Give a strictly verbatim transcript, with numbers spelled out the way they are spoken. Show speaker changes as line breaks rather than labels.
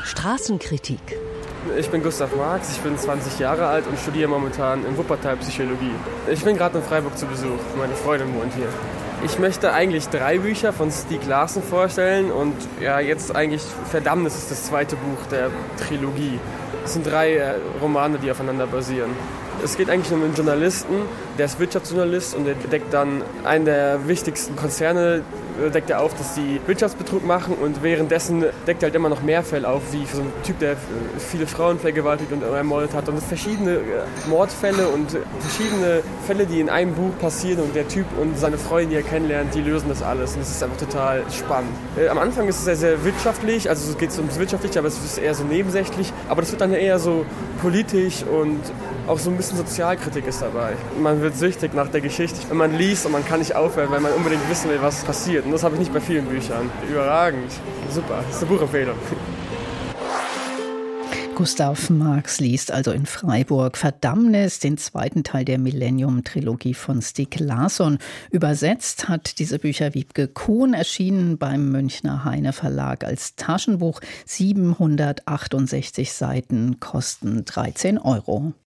Straßenkritik.
Ich bin Gustav Marx, ich bin zwanzig Jahre alt und studiere momentan in Wuppertal Psychologie. Ich bin gerade in Freiburg zu Besuch, meine Freundin wohnt hier. Ich möchte eigentlich drei Bücher von Stieg Larsson vorstellen und ja, jetzt eigentlich Verdammnis ist das zweite Buch der Trilogie. Es sind drei äh, Romane, die aufeinander basieren. Es geht eigentlich um einen Journalisten, der ist Wirtschaftsjournalist und der deckt dann einen der wichtigsten Konzerne, deckt er auf, dass die Wirtschaftsbetrug machen und währenddessen deckt er halt immer noch mehr Fälle auf, wie so ein Typ, der viele Frauen vergewaltigt und ermordet hat und verschiedene Mordfälle und verschiedene Fälle, die in einem Buch passieren und der Typ und seine Freundin, die er kennenlernt, die lösen das alles und das ist einfach total spannend. Am Anfang ist es sehr, sehr wirtschaftlich, also es geht ums Wirtschaftliche, aber es ist eher so nebensächlich, aber das wird dann eher so politisch und auch so ein bisschen Sozialkritik ist dabei. Man wird süchtig nach der Geschichte, wenn man liest und man kann nicht aufhören, weil man unbedingt wissen will, was passiert. Und das habe ich nicht bei vielen Büchern. Überragend. Super. Das ist eine Buchempfehlung.
Gustav Marx liest also in Freiburg Verdammnis, den zweiten Teil der Millennium-Trilogie von Stieg Larsson. Übersetzt hat diese Bücher Wiebke Kuhn, erschienen beim Münchner Heine Verlag als Taschenbuch. siebenhundertachtundsechzig Seiten, kosten dreizehn Euro.